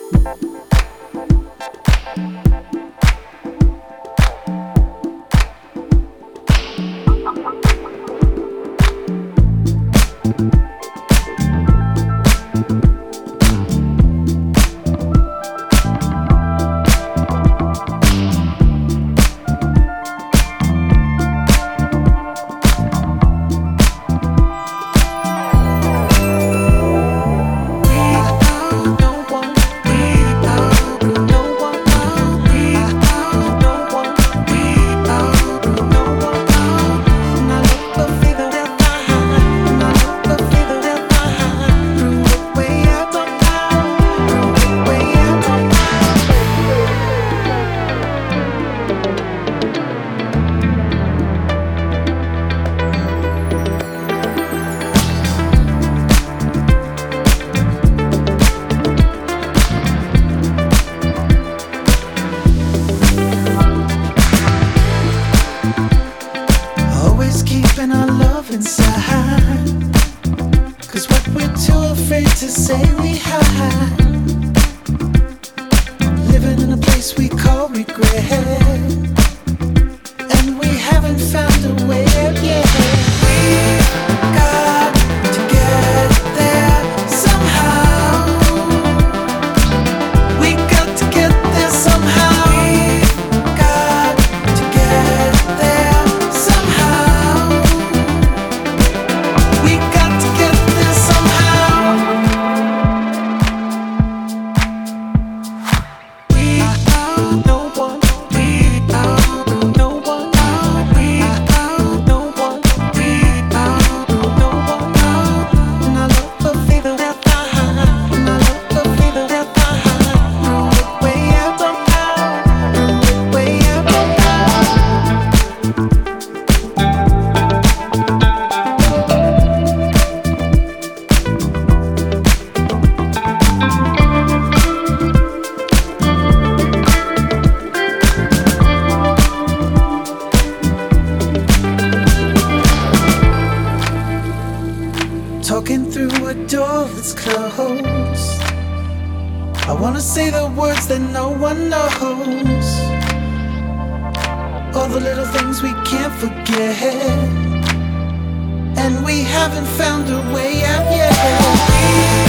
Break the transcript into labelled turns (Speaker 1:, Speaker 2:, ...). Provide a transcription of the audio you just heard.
Speaker 1: To say we hide, living in a place we call regret, and we haven't found a way out yet. We've got to get there somehow. We got to get there somehow. We've got to get there somehow. We got to get there somehow. Talking through a door that's closed. I wanna say the words that no one knows. All the little things we can't forget, and we haven't found a way out yet.